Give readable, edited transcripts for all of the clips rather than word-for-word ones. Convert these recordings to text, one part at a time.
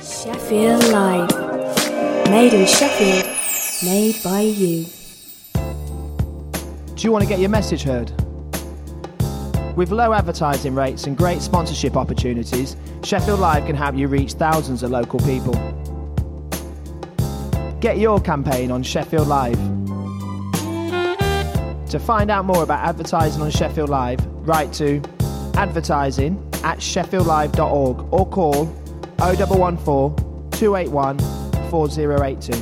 Sheffield Live. Made in Sheffield, made by you. Do you want to get your message heard? With low advertising rates and great sponsorship opportunities, Sheffield Live can help you reach thousands of local people. Get your campaign on Sheffield Live. To find out more about advertising on Sheffield Live, write to advertising@sheffieldlive.org or call 0114 281 4082.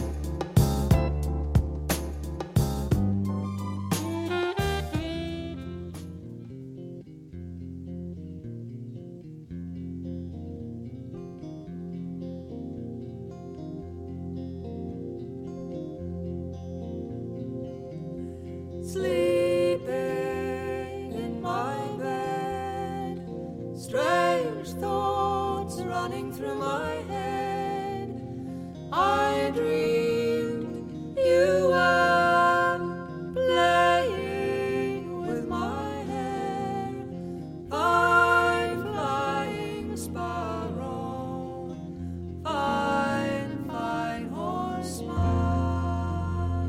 Sleeping in my bed, strange thoughts running through my head. I dreamed you were playing with my hair. Fine flying sparrow, fine, fine horseman.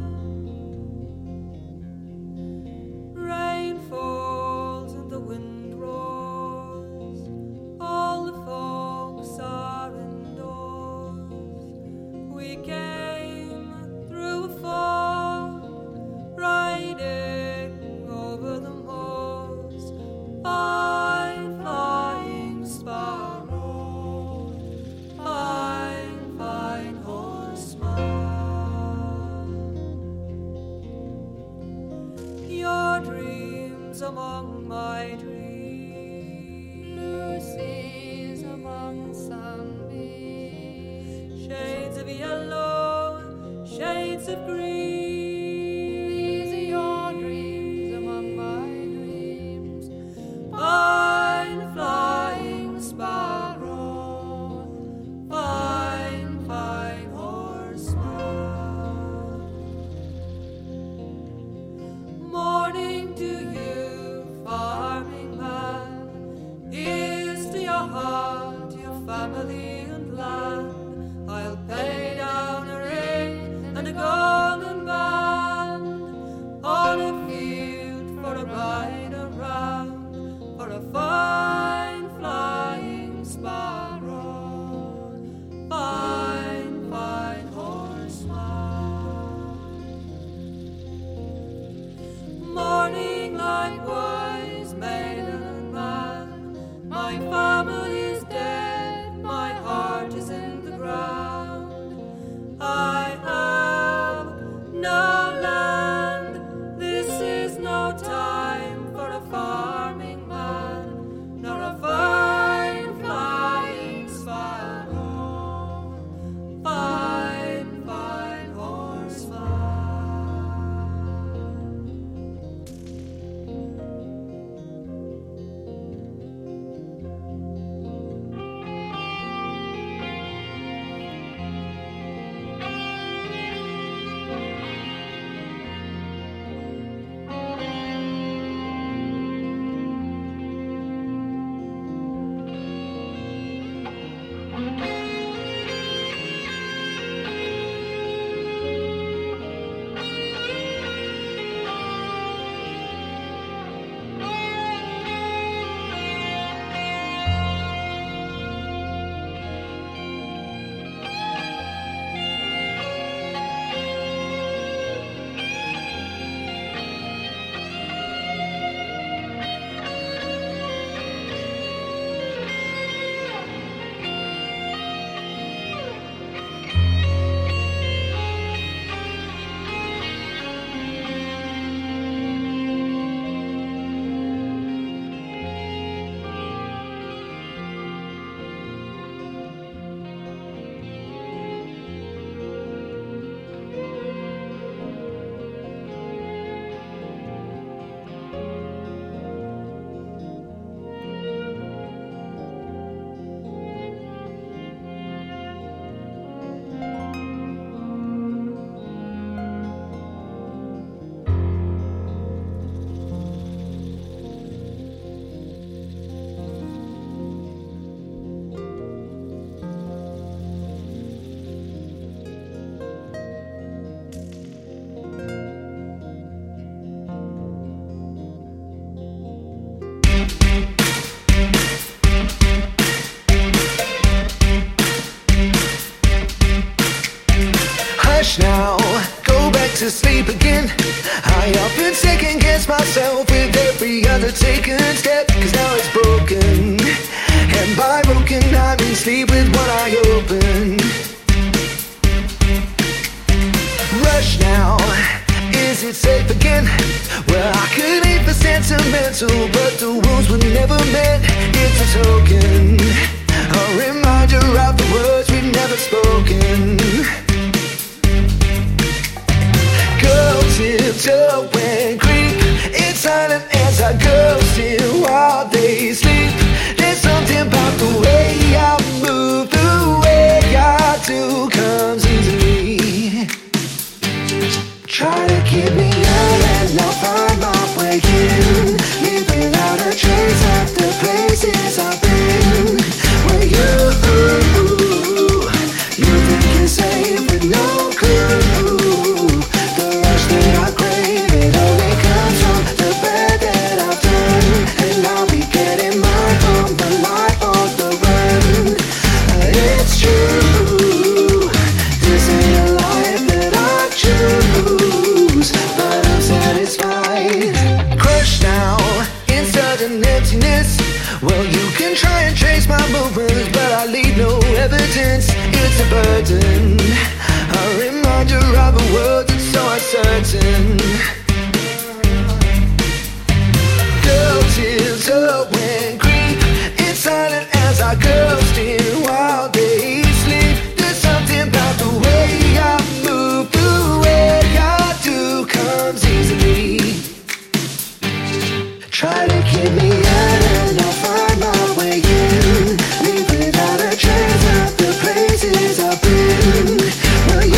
Rain falls and the wind roars. All the folks are indoors. We came through a fog, riding over the moors. Fine flying sparrow, fine, fine horseman. Your dreams among my dreams. Lucy's among sunbeams. Shades of yellow, shades of green. These are your dreams among my dreams. Fine flying sparrow, fine, fine horseman. Morning to you, farming man. Here's to your heart, your family and land. I'll pay down a ring and a golden band on a field for a ride around for a fine flying sparrow, fine, fine horseman. Morning likewise, maiden and man. My family's dead, my heart is in the Rush now, go back to sleep again. I often second guess myself with every other taken step, cause now it's broken. And by broken I mean sleep with one eye open. Rush now, is it safe again? Well, I could hate the sentimental, but the wounds were never meant. It's a token, a reminder of the words we've never spoken. Go tiptoe and creep, it's silent as I go still while they sleep. There's something about the way I move, the way I do comes easily. Try to keep me out and I'll find my way in, leave without a trace of the places I've been. Where you think you're safe with no clue. The rush that I crave, it only comes from the bad that I've done. And I'll be getting mine from the life on the run. It's true, this ain't a life that I choose, but I'm satisfied. Crushed now in sudden emptiness. Well, you can try and trace my movements, but I leave no evidence. It's a burden, a reminder of a world that's so uncertain. Go tiptoe and creep, it's silent as I ghost in while they sleep. There's something about the way I move, the way I do comes easily. Try to keep me out and I'll find my way in, leave without a trace of the places I've been. Well,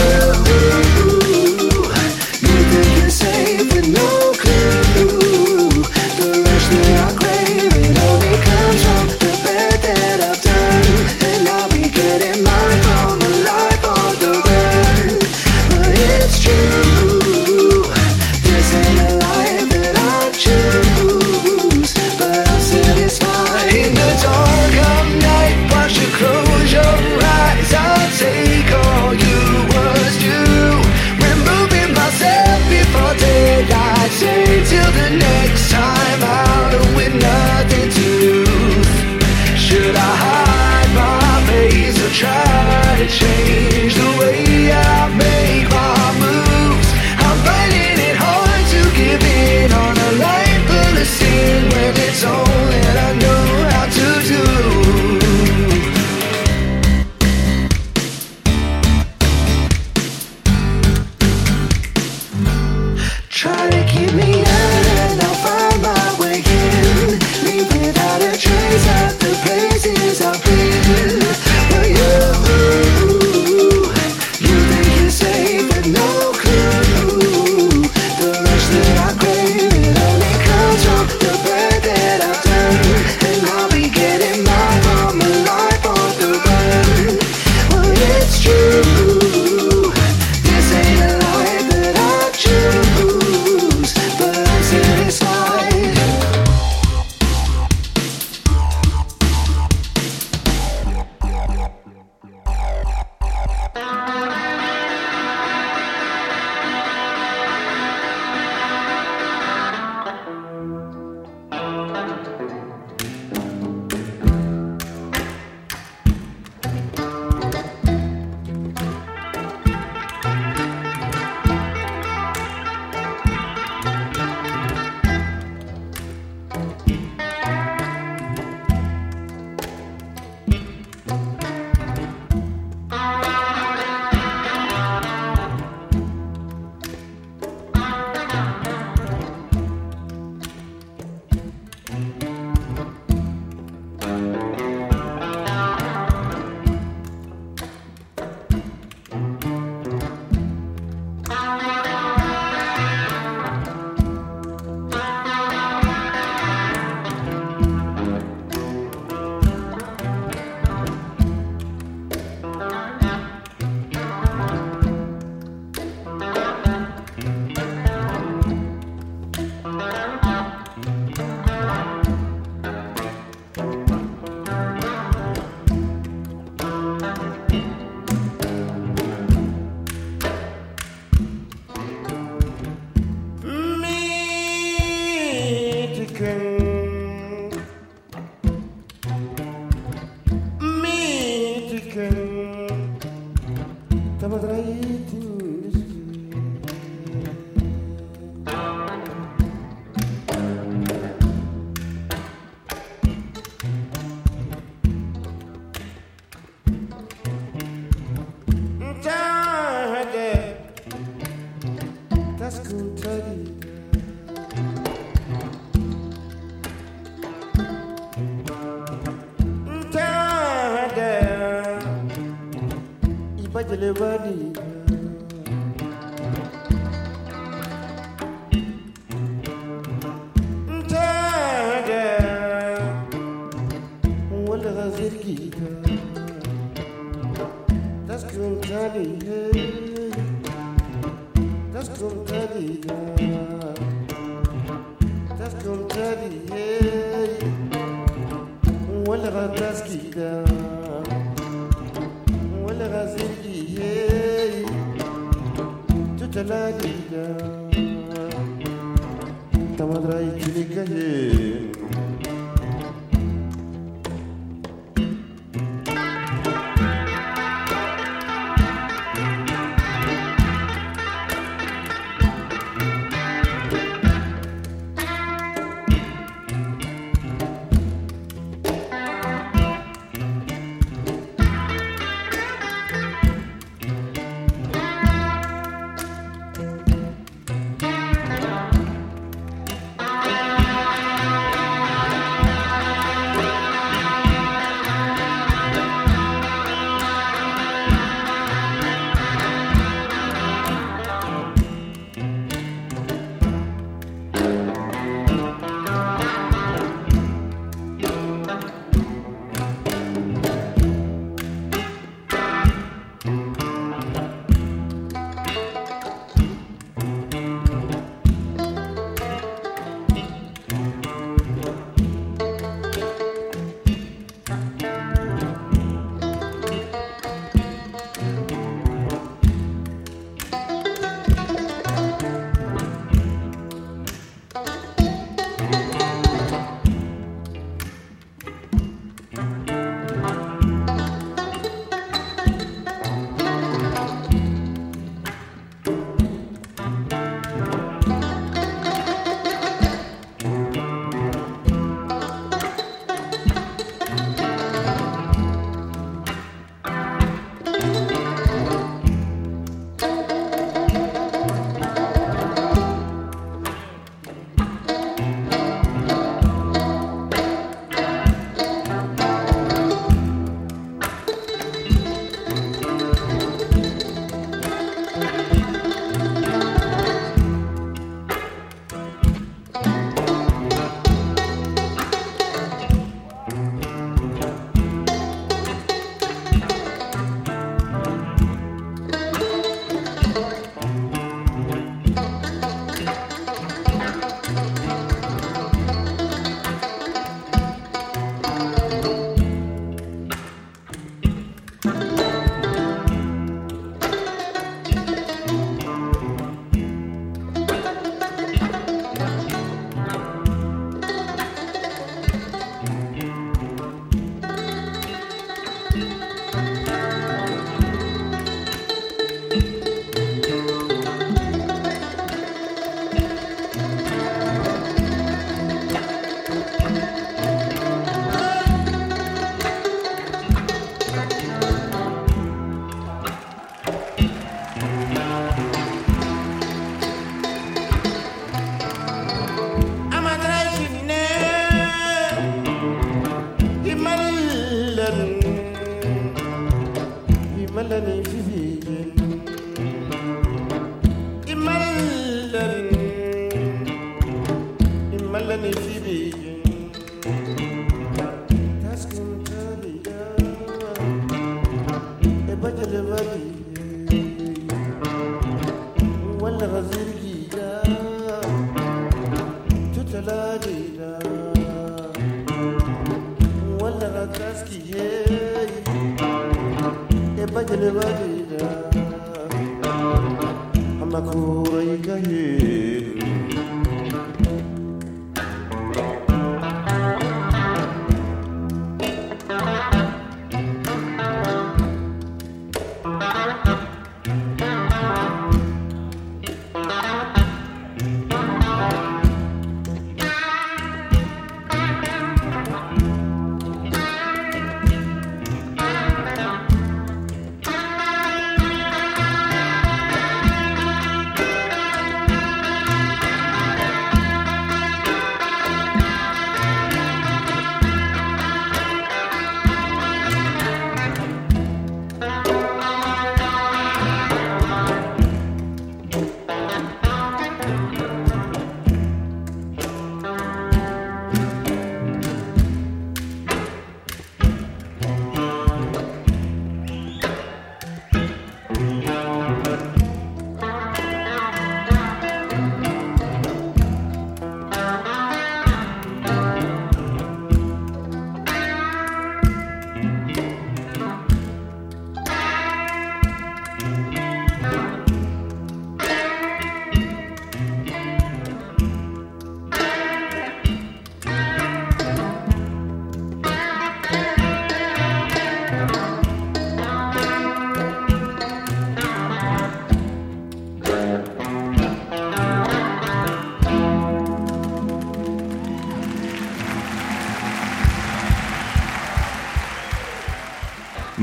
you think you're safe with no clue. The rush that I crave, it only comes from the bad that I've done. And I'll be getting mine from a life on the run. But it's true, this ain't a life that I choose, but I'm satisfied. In the dark of night, watch you close your eyes. I'll take all you was due, removing myself before daylight. Say till the next time out with nothing to lose. Should I hide my face or try to change the way I make my moves? I'm finding it hard to give in on a life full of sin when it's all that I know how to do. Try to keep me out and I'll find my way in, leave without a trace of the places I've been. Well, you think you're safe with no clue. The rush that I crave, it only comes from the bad that I've done. And I'll be getting mine from a life on the run. Well, it's true, this ain't a life that I choose, but I'm satisfied.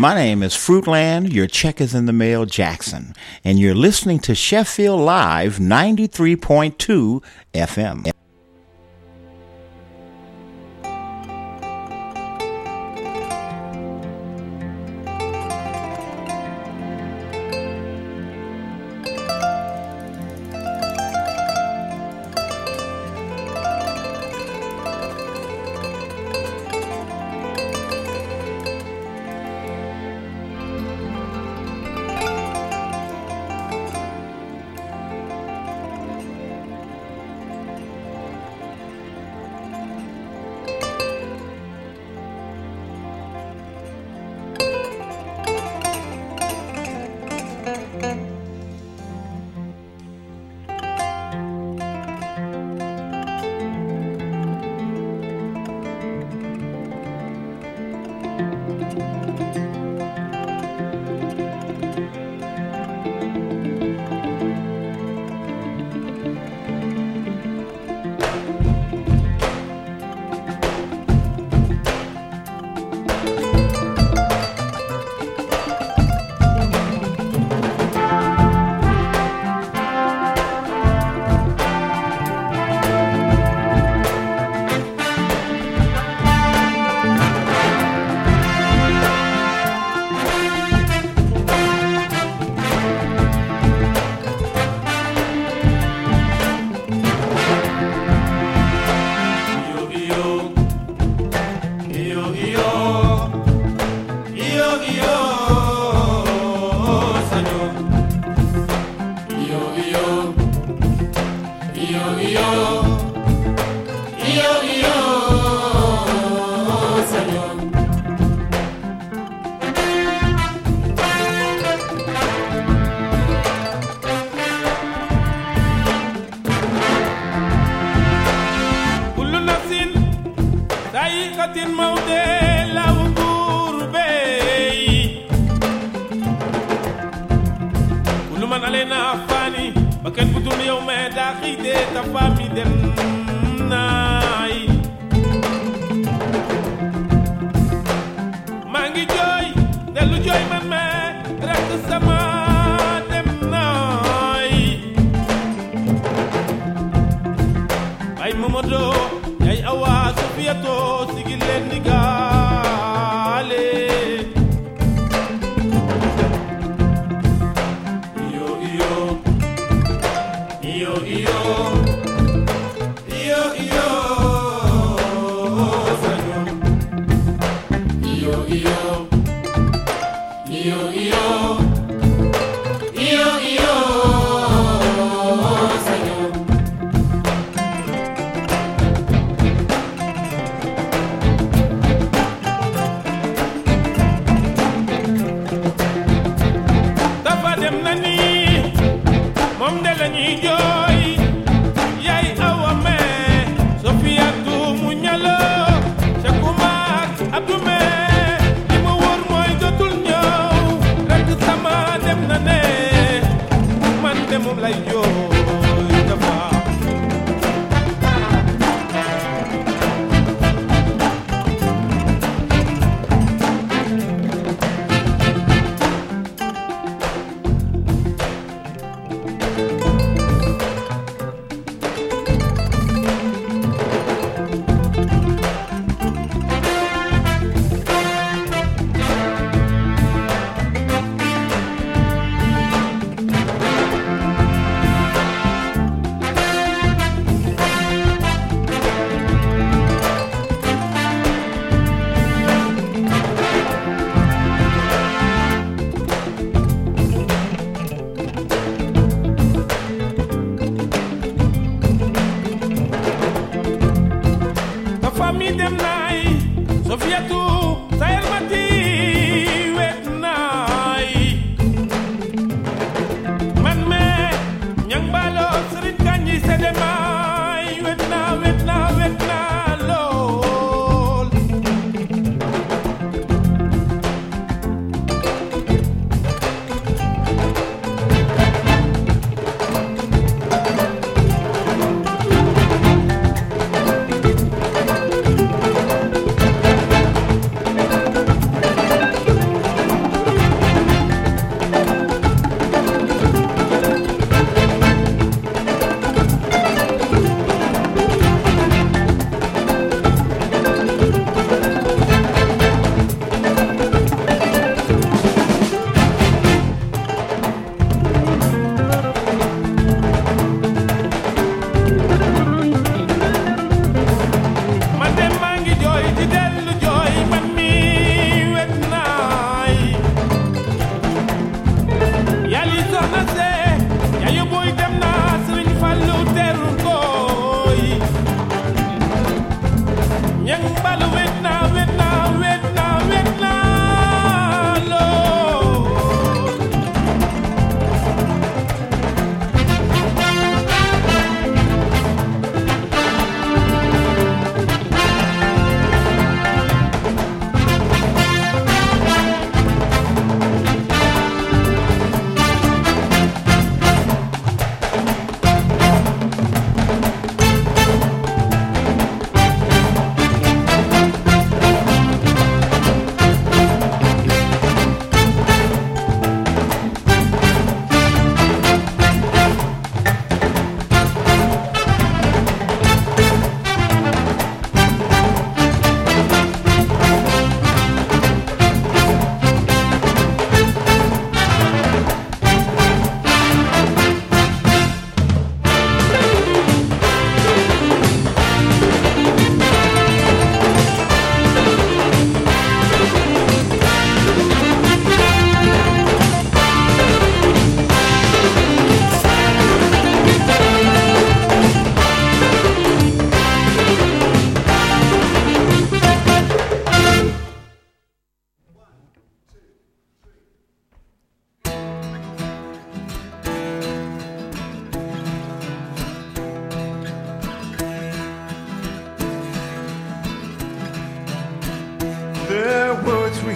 My name is Fruitland, your check is in the mail, Jackson, and you're listening to Sheffield Live 93.2 FM.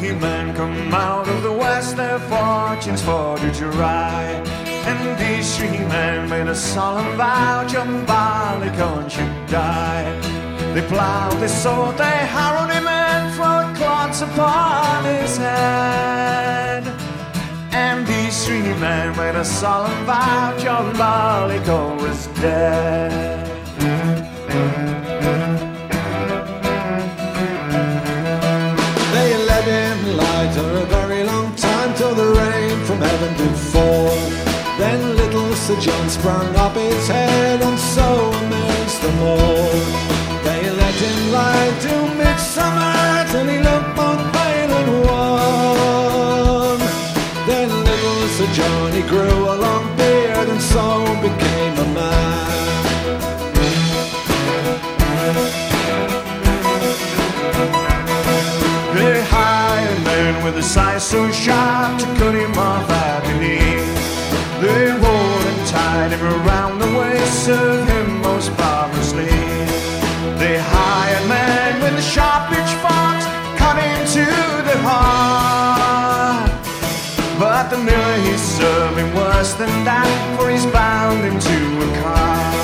three men come out of the west, their fortunes for to try. And these three men made a solemn vow, John Barleycorn should die. They plowed, they sowed, they harrowed him and throwed clods upon his head. And these three men made a solemn vow, John Barleycorn was dead. They let him lie for a very long time, till the rain from heaven did fall. Then little Sir John sprung up his head, and so amazed them all. They let him lie till midsummer, till he looked both pale and wan. Then little Sir John, he grew a long beard, and so became a man. They hired men with a size so sharp to cut him off at the knee. They wore and tied him around the waist, served him most barbarously. They hired men with the sharp pitchforks, cut him to the heart. But the miller, he served him worse than that, for he's bound him to a cart.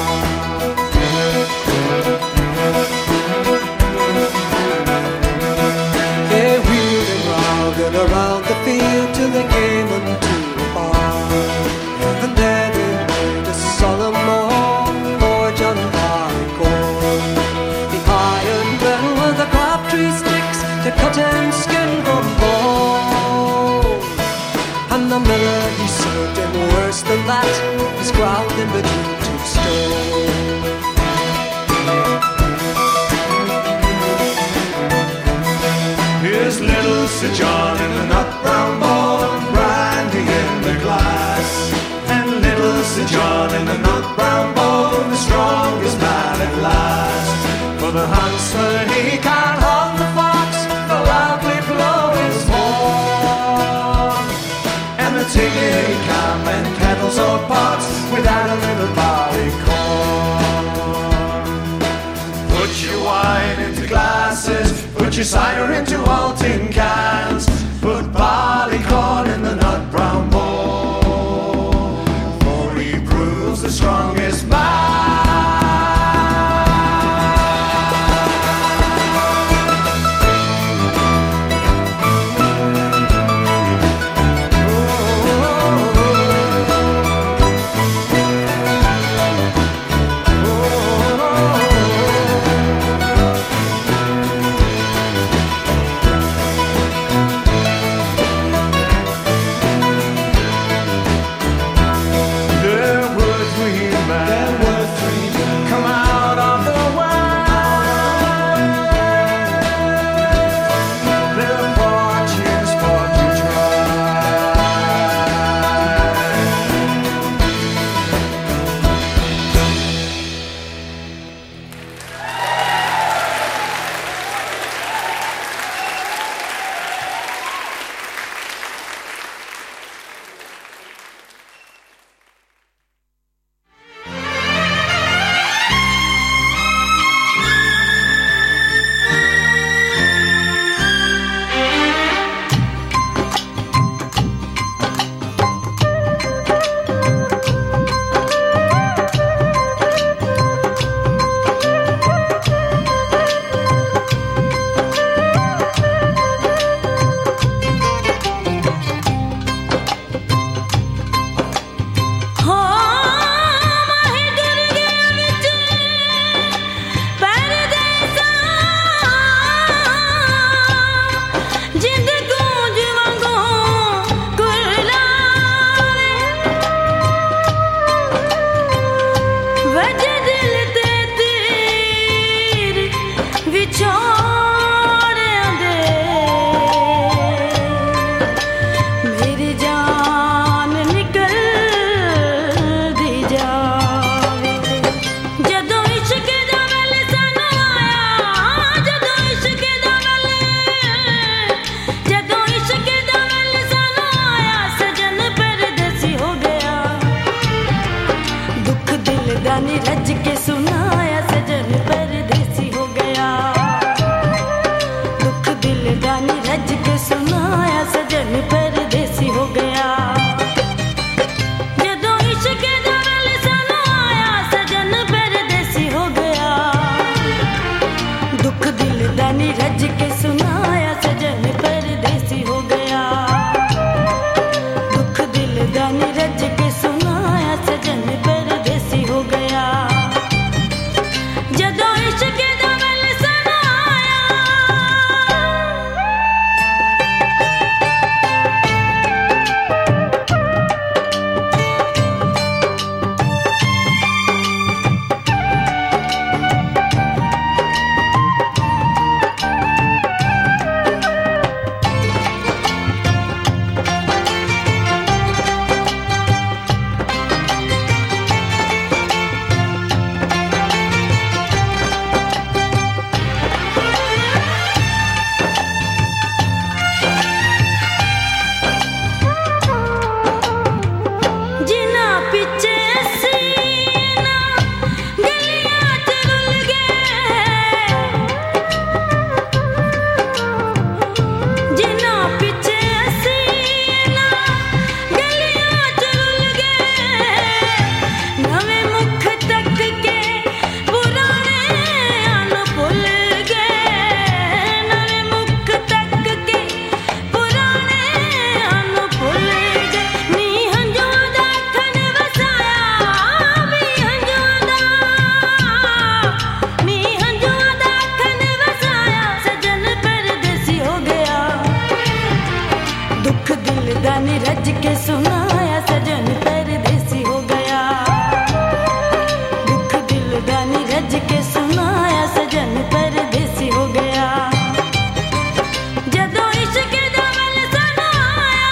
They wheeled him round and around the field till they came unto a barn. And there they made a solemn oath for John Barleycorn. The hired men with the crabtree sticks to cut and skin from bone. And the miller, he served him worse than that, he's ground him between two stones. Here's little Sir John in the nut brown ball, brandy in the glass. And little Sir John in the nut brown ball, the strongest man at last. For the huntsman, he can't harm the fox, the loudly blow his horn. And the tiggity can mend kettles or pots without a little barleycorn. Put your wine into glasses, put your cider into old tin cans, put barleycorn in the nut brown bowl, for he proves the strongest man. रज के सुना सुनाया सजन परदेसी हो गया दुख दिल दानी रज के सुनाया सजन परदेसी हो गया जदों इश्क दा वल सुनाया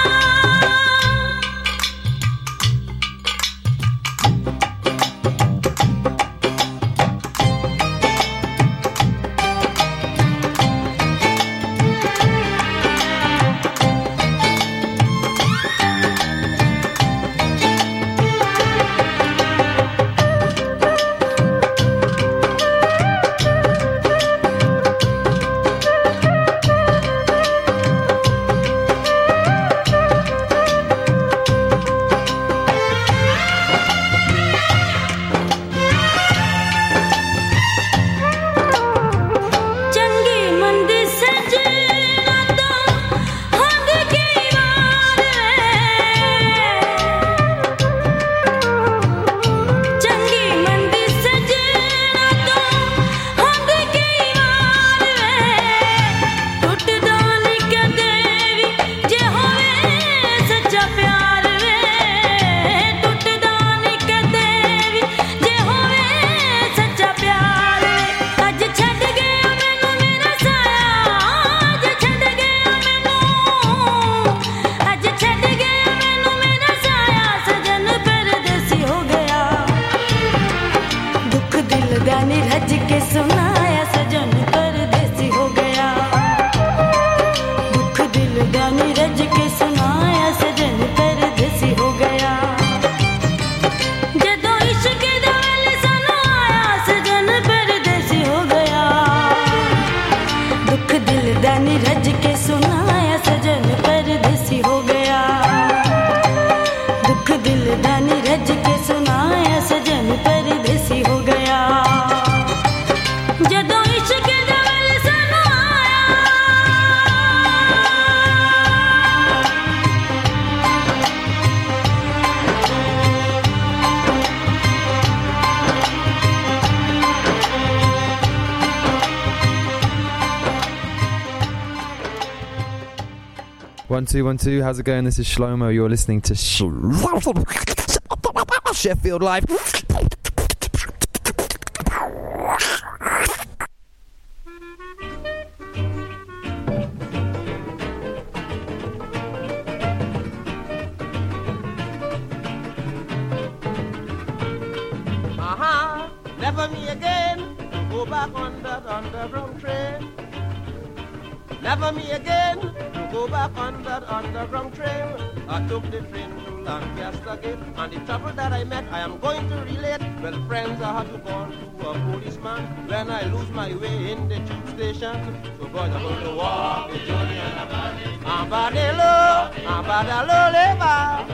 One, two. How's it going? This is Shlomo. You're listening to Sheffield Live. Never me again. Go back on that underground train. Never me again. Go back on that underground train. I took the train to Lancaster Gate, and the trouble that I met, I am going to relate. Well, friends, I had to go to a policeman when I lose my way in the tube station. So boys, I'm going to walk the journey and Abadelo, Abadalo, Leva,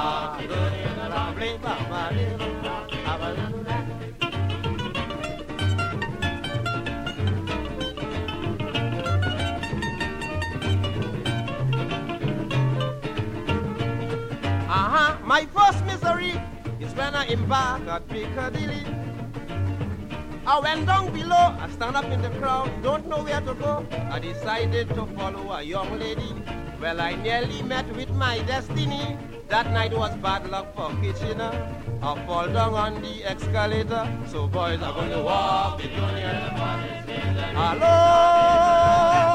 my first misery is when I embark at Piccadilly. I went down below, I stand up in the crowd, don't know where to go. I decided to follow a young lady. Well, I nearly met with my destiny. That night was bad luck for Kitchener. I fall down on the escalator. So boys are going to walk the journey and the hello.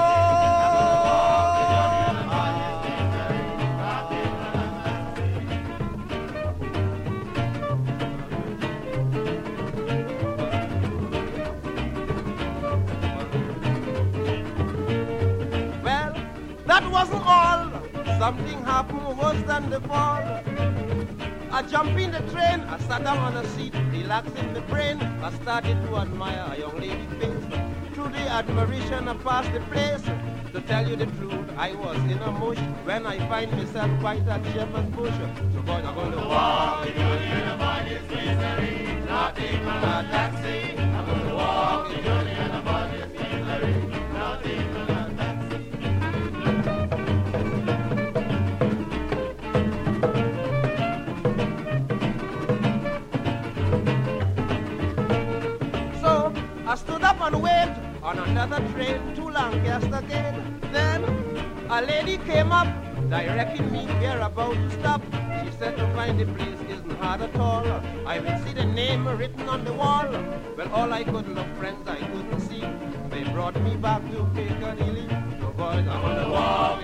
That wasn't all. Something happened worse than the fall. I jumped in the train, I sat down on a seat, relaxing the brain. I started to admire a young lady's face. Through the admiration, I passed the place. To tell you the truth, I was in a mush when I find myself quite at Shepherd's Bush. So boys, I'm going to walk the journey and avoid this misery. Not taking a taxi. I'm going to walk the journey and avoid this misery. Not taking a taxi. I stood up and waited on another train to Lancaster Gate. Then a lady came up directing me where about to stop. She said to find the place isn't hard at all. I will see the name written on the wall. Well, all I could look, friends, I couldn't see. They brought me back to Piccadilly. So boys, I'm on the wall.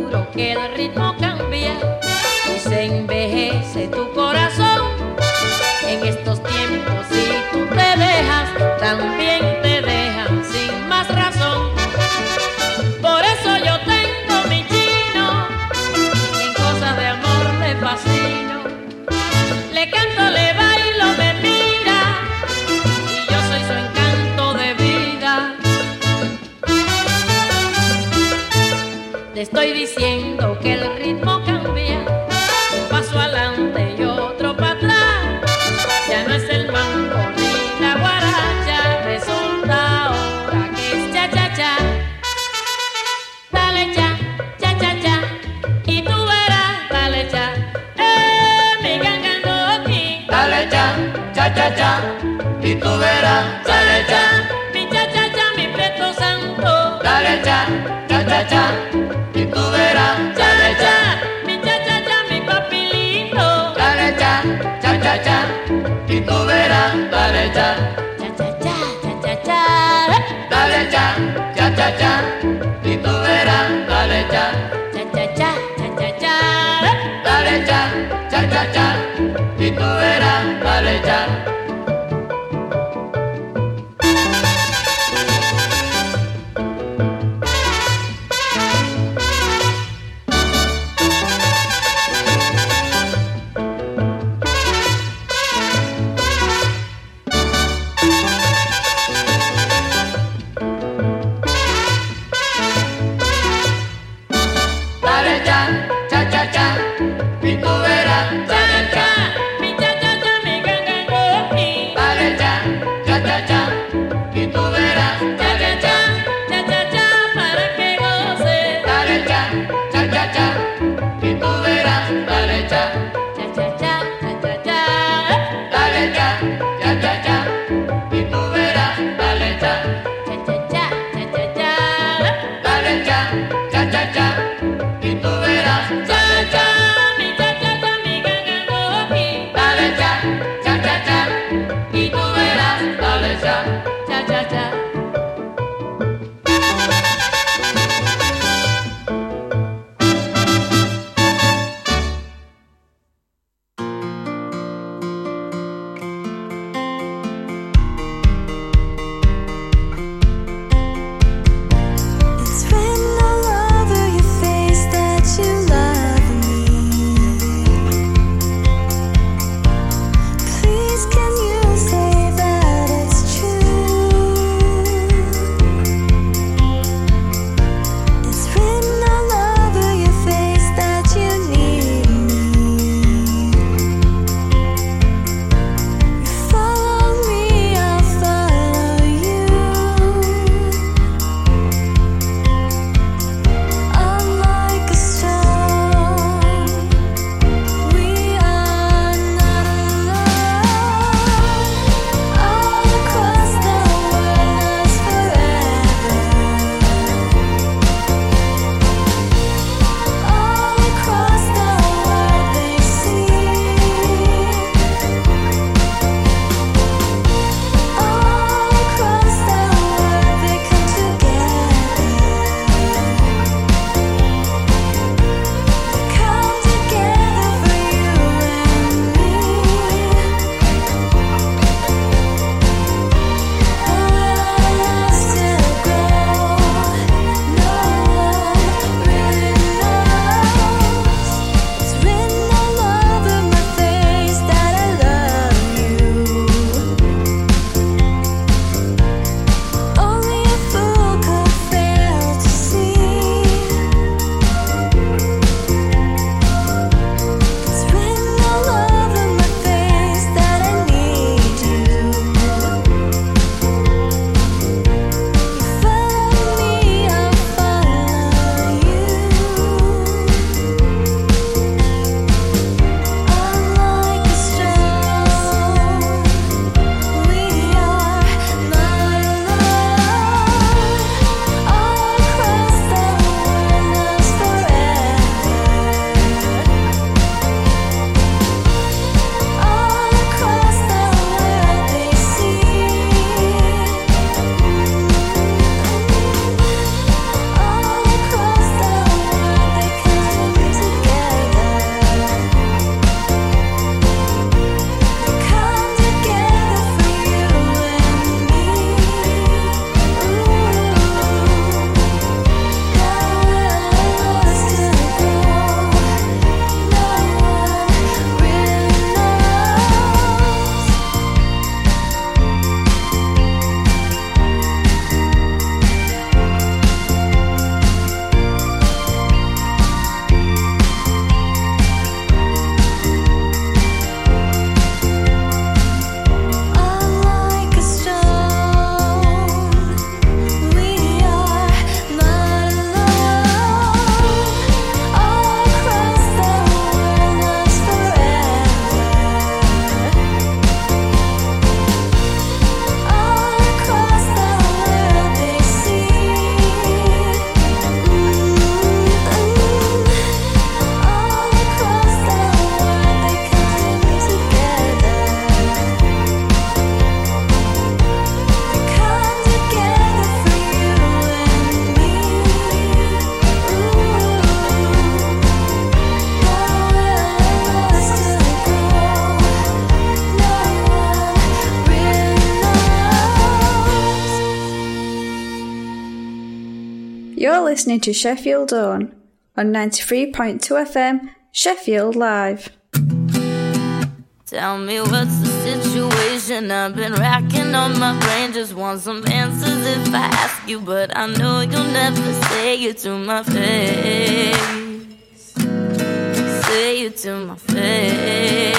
aseguro que el ritmo cambia y se envejece tu corazón. En estos tiempos si tú te dejas, también te dejan sin más razón. Por eso yo tengo mi chino, en cosas de amor le fascino. Le canto, le bailo, me mira y yo soy su encanto de vida. Te estoy diciendo que el ritmo cambia, un paso adelante y otro para atrás. Ya no es el mambo ni la guaracha, resulta ahora que es cha-cha-cha. Dale cha, cha-cha-cha, y tú verás, dale cha. Mi gangandoki. Dale cha, cha-cha-cha, y tú verás, dale cha. Mi cha-cha-cha, mi preto santo. Dale cha, cha-cha-cha, y tú verás, dale cha. Mi cha-cha-cha, mi papilito. Dale cha, cha-cha-cha, y tú verás, dale cha. Cha-cha-cha, cha-cha-cha. Dale cha, cha-cha-cha, y tú verás, dale cha. Cha-cha-cha, cha-cha-cha. Dale cha, cha-cha-cha, y tú verás, dale cha. listening to Sheffield On 93.2 FM, Sheffield Live. Tell me what's the situation. I've been racking on my brain, just want some answers if I ask you, but I know you'll never say it to my face. Say it to my face.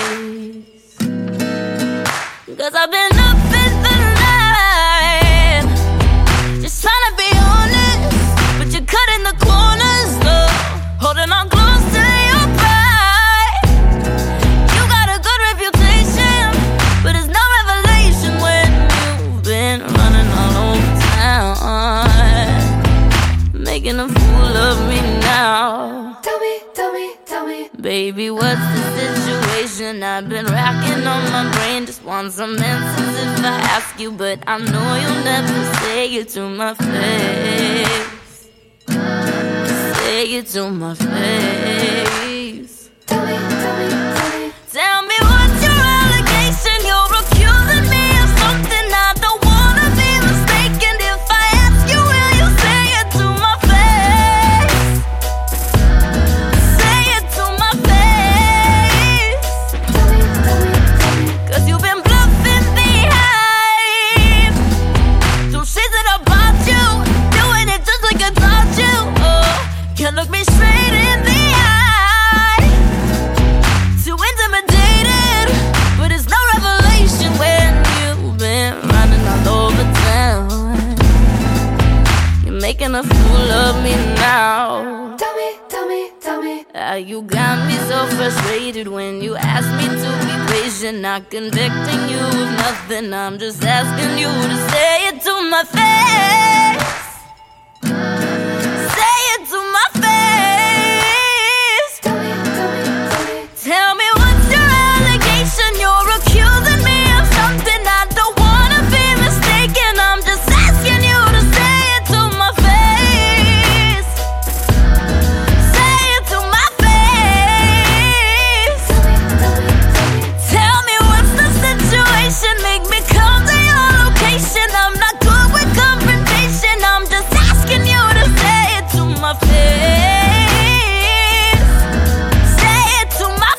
'Cause I've been up in the night, just trying to be honest, but you're cutting the corners, though, holding on close to your pride. You got a good reputation, but it's no revelation when you've been running all over town, making a fool of me now. Tell me, tell me, tell me, baby, what's the situation? I've been racking on my brain, just want some answers if I ask you, but I know you'll never say it to my face. Say it to my face. tell me, tell me, tell me. Tell me what's your allegation? You're accusing me of something I don't wanna be mistaken. If I ask you, will you say it to my face? Say it to my face. Tell me, tell me, tell me. 'Cause you've been bluffing behind two shades that about you, doing it just like I taught you. Oh, can't look me straight in the eye. Too intimidated, but it's no revelation when you've been running all over town. You're making a fool of me now. Tell me, tell me, tell me. You got me so frustrated when you ask me to be patient. Not convicting you of nothing, I'm just asking you to say it to my face. Say it to my face. Tell me, tell me, tell me. Tell me what's your allegation? You're accusing me of something I don't wanna be mistaken. I'm just asking you to say it to my face. Say it to my face. Tell me what's the situation? Make me come to your location. I'm not good with confrontation. I'm just asking you to say it to my face. Say it to my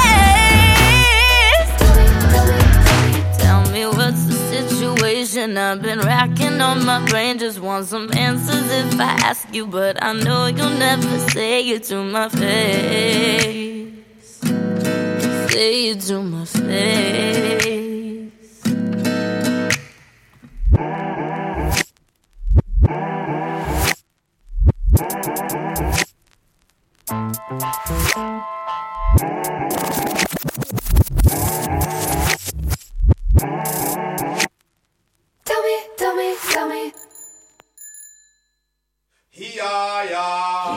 face. Tell me what's the situation. I've been racking on my brain, just want some answers if I ask you, but I know you'll never say it to my face. Say it to my face. Tell me, tell me, tell me. Hi-ya-ya.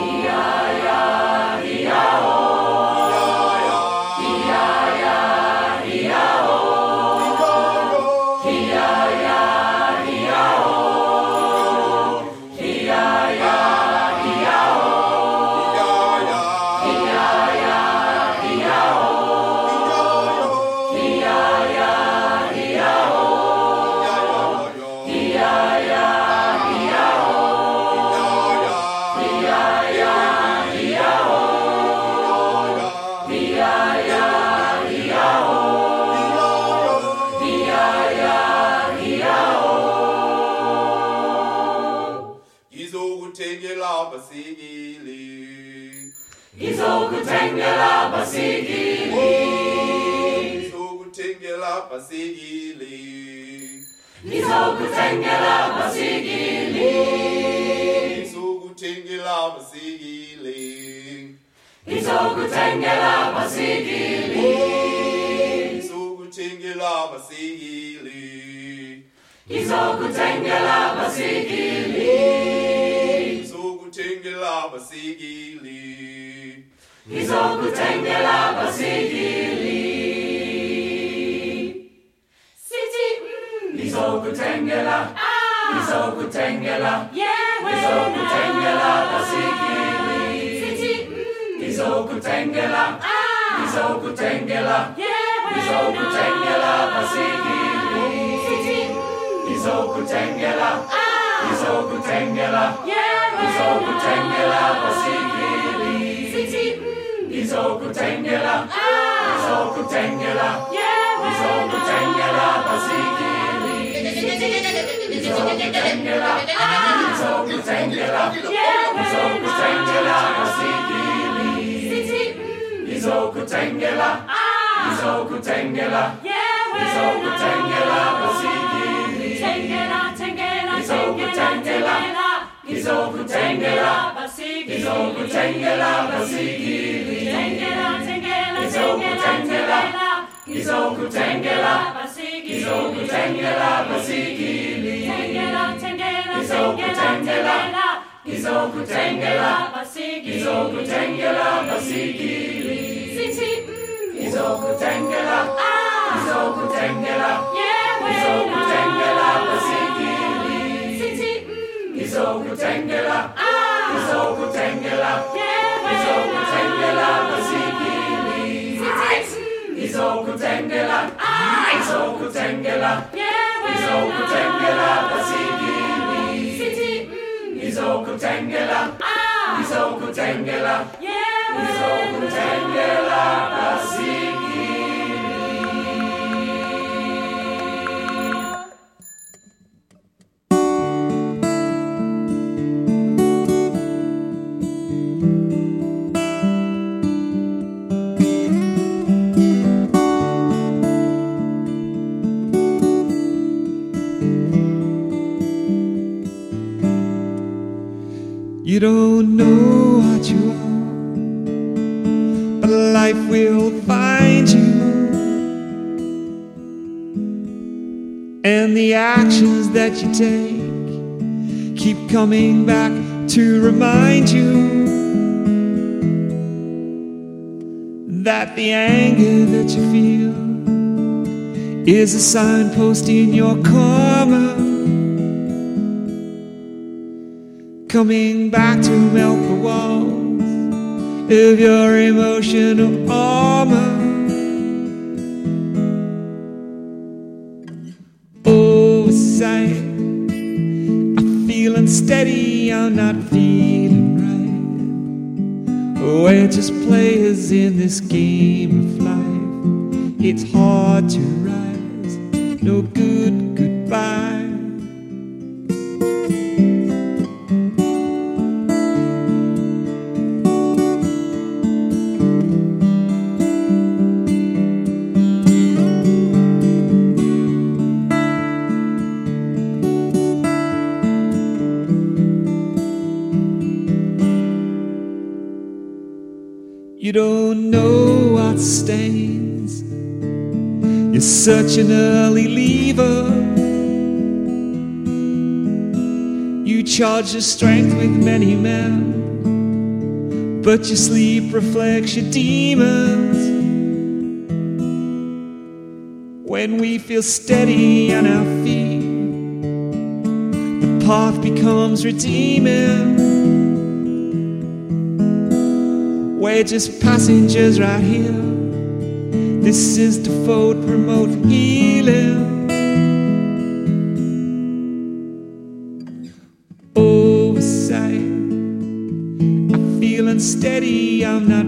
Izokutengela basigili. Izokutengela basigili. Izokutengela basigili. Izokutengela basigili. Izokutengela basigili. Izokutengela basigili. Izokutengela basigili. Izokutengela basigili. Izokutengela basigili. City, Izokutengela. Izokutengela. Izokutengela basigili. City, Izokutengela. Izokutengela. Izokutengela basigili. City, Izokutengela. Izokutengela. Izokutengela basikili. Izokutengela. Izokutengela. Izokutengela basikili. Izokutengela. Izokutengela. Izokutengela basikili. Izokutengela. Izokutengela. Izokutengela basikili. Izokutengela. Izokutengela basikili. Izokutengela basikili. Izokutengela. Izokutengela basikili. Izokutengela basikili. Izokutengela. Izokutengela basikili. Izokutengela basikili. Izokutengela. Izokutengela. Izokutengela basikili. Izokutengela. Izokutengela. Izokutengela basikili. Izokutengela. Izokutengela. Izokutengela basikili. Izokutengela. Izokutengela. Izokutengela basikili. You don't know what you are, but life will find you. And the actions that you take keep coming back to remind you that the anger that you feel is a signpost in your karma, coming back to melt the walls of your emotional armor. Oversight, I feel unsteady, I'm not feeling right. We're just players in this game of life. It's hard to rise, no good goodbye. You don't know what stains. You're such an early leaver. You charge your strength with many men, but your sleep reflects your demons. When we feel steady on our feet, the path becomes redeeming. We're just passengers right here. This is default remote healing. Oversight, I feel unsteady, I'm not